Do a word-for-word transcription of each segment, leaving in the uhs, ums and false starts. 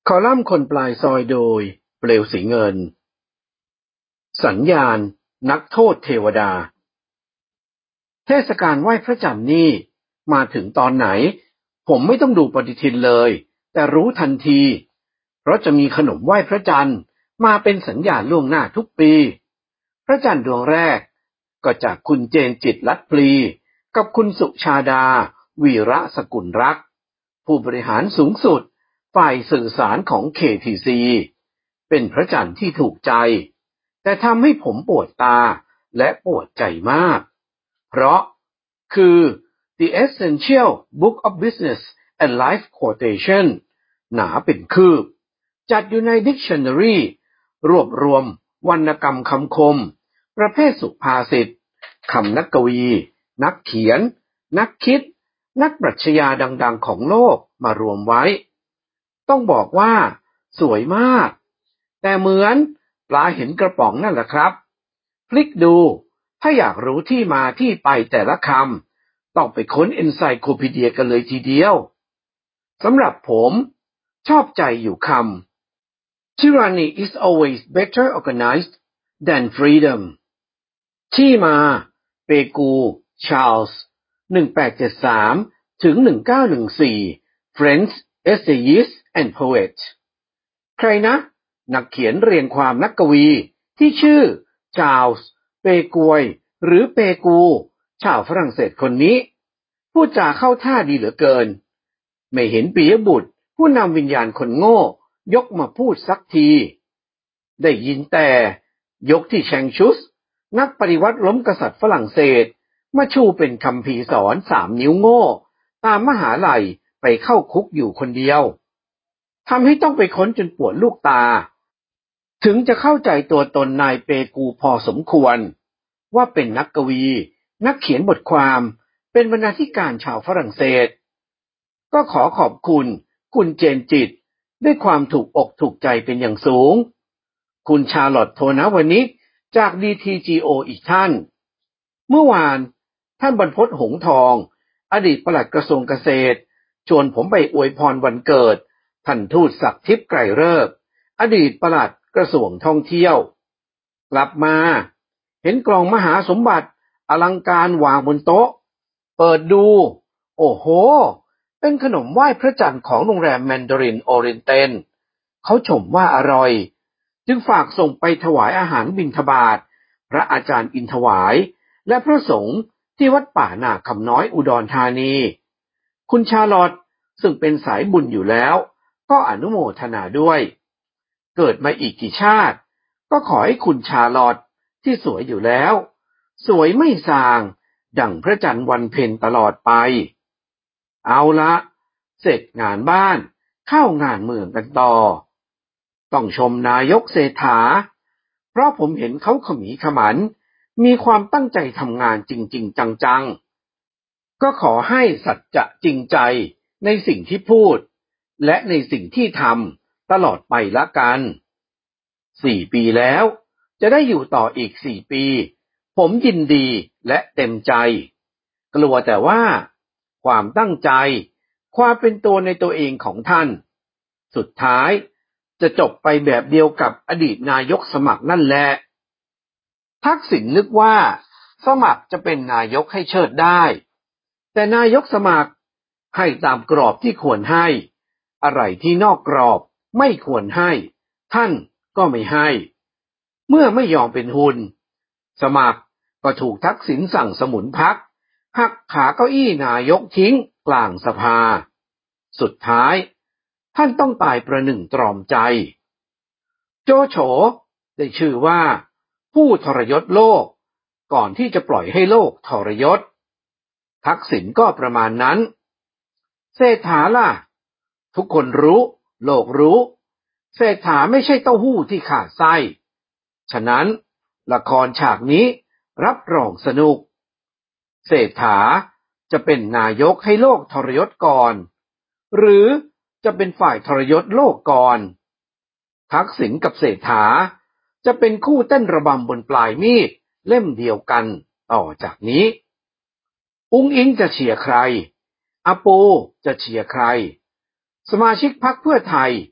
คอลัมน์คนปลายซอยโดยเปลวสีเงินสัญญาณนักโทษเทวดาเทศกาลไหว้พระจันทร์นี่มาถึงตอนไหนผมไม่ต้องดูปฏิทินเลยแต่รู้ทันทีเพราะจะมีขนมไหว้พระจันทร์มาเป็นสัญญาณล่วงหน้าทุกปีพระจันทร์ดวงแรกก็จากคุณเจนจิตรลัดพลีกับคุณสุชาดาวีระสกุลรักผู้บริหารสูงสุดฝ่ายสื่อสารของ เค ที ซี เป็นพระจันทร์ที่ถูกใจแต่ทำให้ผมปวดตาและปวดใจมากเพราะคือ The Essential Book of Business and Life Quotation หนาเป็นคืบจัดอยู่ใน Dictionary รวบรวมวรรณกรรมคำคมประเภทสุภาษิตคำนักกวีนักเขียนนักคิดนักปรัชญาดังๆของโลกมารวมไว้ต้องบอกว่าสวยมากแต่เหมือนปลาเห็นกระป๋องนั่นแหละครับพลิกดูถ้าอยากรู้ที่มาที่ไปแต่ละคำต้องไปค้นเอนไซโคพีเดียกันเลยทีเดียวสำหรับผมชอบใจอยู่คำ Tyranny is always better organized than freedom ที่มาเปกูชาร์ลส์หนึ่งแปดเจ็ดสามถึงหนึ่งเก้าหนึ่งสี่ French essayist and poet ใครนะนักเขียนเรียงความนักกวีที่ชื่อชาร์ลส์เปกวยหรือเปกูชาวฝรั่งเศสคนนี้พูดจาเข้าท่าดีเหลือเกินไม่เห็นปิยบุตรผู้นำวิญญาณคนโง่ยกมาพูดสักทีได้ยินแต่ยกที่แชงชุสนักปฏิวัติล้มกษัตริย์ฝรั่งเศสมาชูเป็นคัมภีร์สอนสามนิ้วโง่ตามมหาลัยไปเข้าคุกอยู่คนเดียวทำให้ต้องไปค้นจนปวดลูกตาถึงจะเข้าใจตัวตนนายเปกูพอสมควรว่าเป็นนักกวีนักเขียนบทความเป็นบรรณาธิการชาวฝรั่งเศสก็ขอขอบคุณคุณเจนจิตด้วยความถูกอกถูกใจเป็นอย่างสูงคุณชาร์ลอตโทนาวนิกจาก ดี ที จี โอ อีกท่านเมื่อวานท่านบรรพตหงส์ทองอดีตปลัดกระทรวงเกษตรชวนผมไปอวยพรวันเกิดท่านทูตศักดิ์ทิพย์ไกรฤกษ์อดีตปลัดกระทรวงท่องเที่ยวกลับมาเห็นกล่องมหาสมบัติอลังการวางบนโต๊ะเปิดดูโอ้โหเป็นขนมไหว้พระจันทร์ของโรงแรมแมนดารินโอเรนเตนเขาชมว่าอร่อยจึงฝากส่งไปถวายอาหารบิณฑบาตพระอาจารย์อินถวายและพระสงฆ์ที่วัดป่านาคำน้อยอุดรธานีคุณชาร์ลอตซึ่งเป็นสายบุญอยู่แล้วก็อนุโมทนาด้วยเกิดมาอีกกี่ชาติก็ขอให้คุณชาร์ลอตที่สวยอยู่แล้วสวยไม่สางดั่งพระจันทร์วันเพ็ญตลอดไปเอาละเสร็จงานบ้านเข้างานเมืองกันต่อต้องชมนายกเศรษฐาเพราะผมเห็นเขาขมีขมันมีความตั้งใจทำงานจริงๆจังๆก็ขอให้สัจจะจริงใจในสิ่งที่พูดและในสิ่งที่ทำตลอดไปละกันสี่ปีแล้วจะได้อยู่ต่ออีกสี่ปีผมยินดีและเต็มใจกลัวแต่ว่าความตั้งใจความเป็นตัวในตัวเองของท่านสุดท้ายจะจบไปแบบเดียวกับอดีตนายกสมัครนั่นแหละทักษิณนึกว่าสมัครจะเป็นนายกให้เชิดได้แต่นายกสมัครให้ตามกรอบที่ควรให้อะไรที่นอกกรอบไม่ควรให้ท่านก็ไม่ให้เมื่อไม่ยอมเป็นหุ่นสมัครก็ถูกทักษิณสั่งสมุนพรรคหักขาเก้าอี้นายกทิ้งกลางสภาสุดท้ายท่านต้องตายประหนึ่งตรอมใจโจโฉได้ชื่อว่าผู้ทรยศโลกก่อนที่จะปล่อยให้โลกทรยศทักษิณก็ประมาณนั้นเศรษฐาล่ะทุกคนรู้โลกรู้เศรษฐาไม่ใช่เต้าหู้ที่ขาดไส้ฉะนั้นละครฉากนี้รับรองสนุกเศรษฐาจะเป็นนายกให้โลกทรยศก่อนหรือจะเป็นฝ่ายทรยศโลกก่อนทักษิณกับเศรษฐาจะเป็นคู่เต้นระบำบนปลายมีดเล่มเดียวกันต่อจากนี้อุ๊งอิ๊งจะเชียร์ใครอาปูจะเชียร์ใครสมาชิกพรรคเพื่อไทย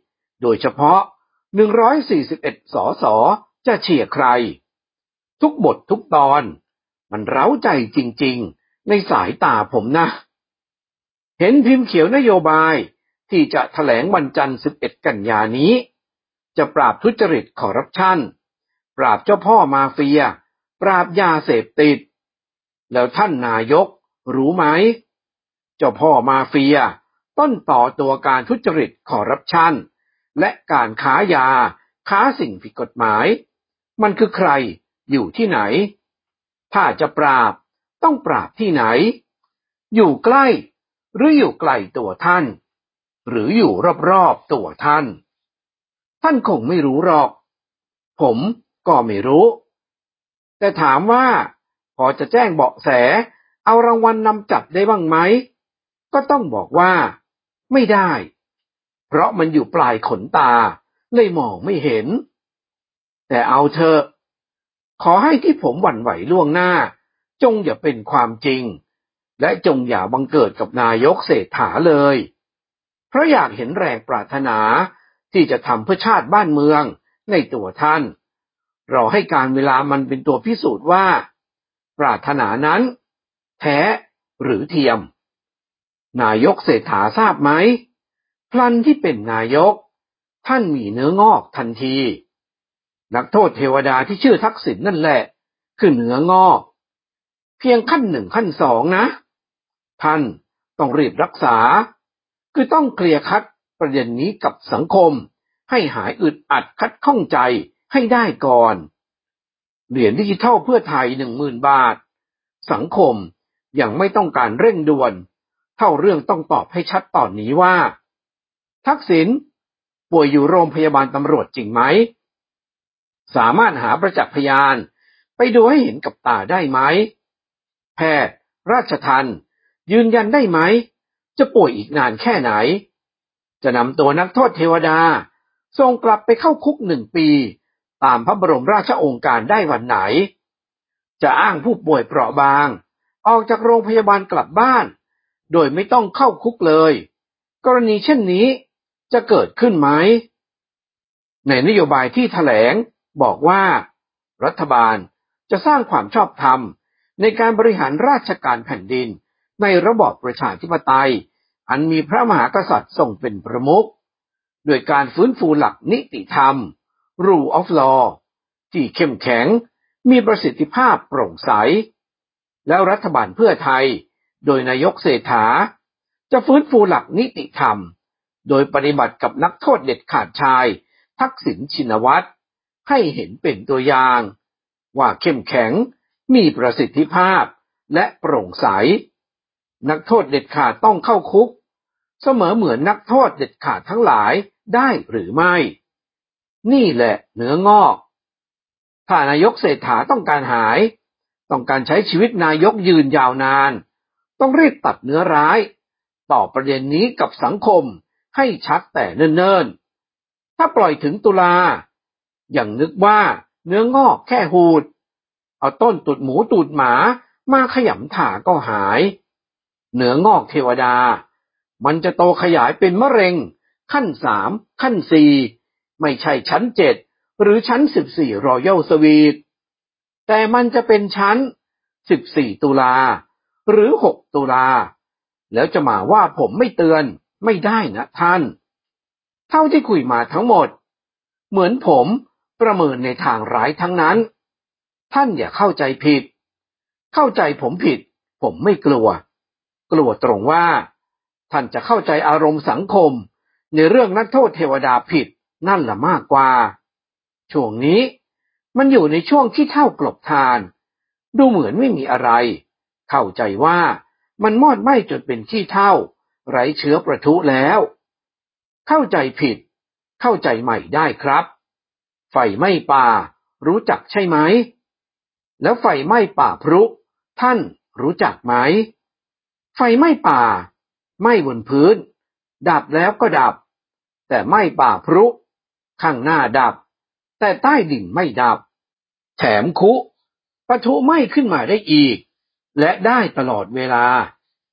โดยเฉพาะหนึ่งร้อยสี่สิบเอ็ดสสจะเชียร์ใครทุกบททุกตอนมันเร้าใจจริงๆในสายตาผมนะเห็นพิมพ์เขียวนโยบายที่จะแถลงวันจันทร์สิบเอ็ดกันยานี้จะปราบทุจริตคอร์รัปชันปราบเจ้าพ่อมาเฟียปราบยาเสพติดแล้วท่านนายกรู้ไหมเจ้าพ่อมาเฟียต้นต่อตัวการทุจริตคอร์รัปชันและการค้ายาค้าสิ่งผิดกฎหมายมันคือใครอยู่ที่ไหนถ้าจะปราบต้องปราบที่ไหนอยู่ใกล้หรืออยู่ไกลตัวท่านหรืออยู่รอบๆตัวท่านท่านคงไม่รู้หรอกผมก็ไม่รู้แต่ถามว่าพอจะแจ้งเบาะแสเอารางวัลนำจับได้บ้างไหมก็ต้องบอกว่าไม่ได้เพราะมันอยู่ปลายขนตาเลยมองไม่เห็นแต่เอาเถอะขอให้ที่ผมหวั่นไหวล่วงหน้าจงอย่าเป็นความจริงและจงอย่าบังเกิดกับนายกเศรษฐาเลยเพราะอยากเห็นแรงปรารถนาที่จะทำเพื่อชาติบ้านเมืองในตัวท่านรอให้การเวลามันเป็นตัวพิสูจน์ว่าปรารถนานั้นแท้หรือเทียมนายกเศรษฐาทราบไหมพลันที่เป็นนายกท่านมีเนื้องอกทันทีนักโทษเทวดาที่ชื่อทักษิณนั่นแหละคือเนื้องอกเพียงขั้นหนึ่งขั้นสองนะท่านต้องรีบรักษาคือต้องเคลียร์คัดประเด็นนี้กับสังคมให้หายอึดอัดคัดข้องใจให้ได้ก่อนเหรียญดิจิทัลเพื่อไทยหนึ่งหมื่นบาทสังคมยังไม่ต้องการเร่งด่วนเท่าเรื่องต้องตอบให้ชัดตอนนี้ว่าทักษิณป่วยอยู่โรงพยาบาลตำรวจจริงไหมสามารถหาประจักษ์พยานไปดูให้เห็นกับตาได้ไหมแพทย์ราชทัณฑ์ยืนยันได้ไหมจะป่วยอีกนานแค่ไหนจะนำตัวนักโทษเทวดาส่งกลับไปเข้าคุกหนึ่งปีตามพระบรมราชโองการได้วันไหนจะอ้างผู้ป่วยเปราะบางออกจากโรงพยาบาลกลับบ้านโดยไม่ต้องเข้าคุกเลยกรณีเช่นนี้จะเกิดขึ้นไหมในนโยบายที่แถลงบอกว่ารัฐบาลจะสร้างความชอบธรรมในการบริหารราชการแผ่นดินในระบอบประชาธิปไตยอันมีพระมหากษัตริย์ทรงเป็นประมุขด้วยการฟื้นฟูหลักนิติธรรม Rule of Law ที่เข้มแข็งมีประสิทธิภาพโปร่งใสแล้วรัฐบาลเพื่อไทยโดยนายกเศรษฐาจะฟื้นฟูหลักนิติธรรมโดยปฏิบัติกับนักโทษเด็ดขาดชายทักษิณชินวัตรให้เห็นเป็นตัวอย่างว่าเข้มแข็งมีประสิทธิภาพและโปร่งใสนักโทษเด็ดขาดต้องเข้าคุกเสมอเหมือนนักโทษเด็ดขาดทั้งหลายได้หรือไม่นี่แหละเนื้องอกถ้านายกเศรษฐาต้องการหายต้องการใช้ชีวิตนายกยืนยาวนานต้องรีบตัดเนื้อร้ายต่อประเด็นนี้กับสังคมให้ชัดแต่เนิ่นๆถ้าปล่อยถึงตุลาอย่างนึกว่าเนื้องอกแค่หูดเอาต้นตูดหมูตูดหมามาขยำถาก็หายเนื้องอกเทวดามันจะโตขยายเป็นมะเร็งขั้นสามขั้นสี่ไม่ใช่ชั้นเจ็ดหรือชั้นสิบสี่รอยัลสวีทแต่มันจะเป็นชั้นสิบสี่ตุลาหรือหกตุลาแล้วจะมาว่าผมไม่เตือนไม่ได้นะท่านเท่าที่คุยมาทั้งหมดเหมือนผมประเมินในทางร้ายทั้งนั้นท่านอย่าเข้าใจผิดเข้าใจผมผิดผมไม่กลัวกลัวตรงว่าท่านจะเข้าใจอารมณ์สังคมในเรื่องนักโทษเทวดาผิดนั่นละมากกว่าช่วงนี้มันอยู่ในช่วงที่เท่ากลบทานดูเหมือนไม่มีอะไรเข้าใจว่ามันมอดไหม้จนเป็นขี้เถ้าไร้เชื้อประทุแล้วเข้าใจผิดเข้าใจใหม่ได้ครับไฟไหม้ป่ารู้จักใช่ไหมแล้วไฟไหม้ป่าพรุท่านรู้จักไหมไฟไหม้ป่าไหม้บนพื้นดับแล้วก็ดับแต่ไหม้ป่าพรุข้างหน้าดับแต่ใต้ดินไม่ดับแถมคุปะทุไหม้ขึ้นมาได้อีกและได้ตลอดเวลา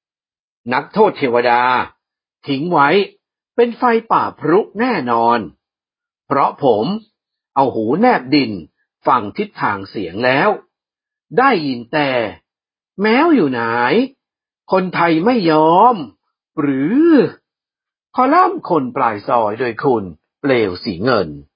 นักโทษเทวดาทิ้งไว้เป็นไฟป่าพรุแน่นอนเพราะผมเอาหูแนบดินฟังทิศทางเสียงแล้วได้ยินแต่แมวอยู่ไหนคนไทยไม่ยอมหรือคอลัมน์คนปลายซอยโดยคุณเปลวสีเงิน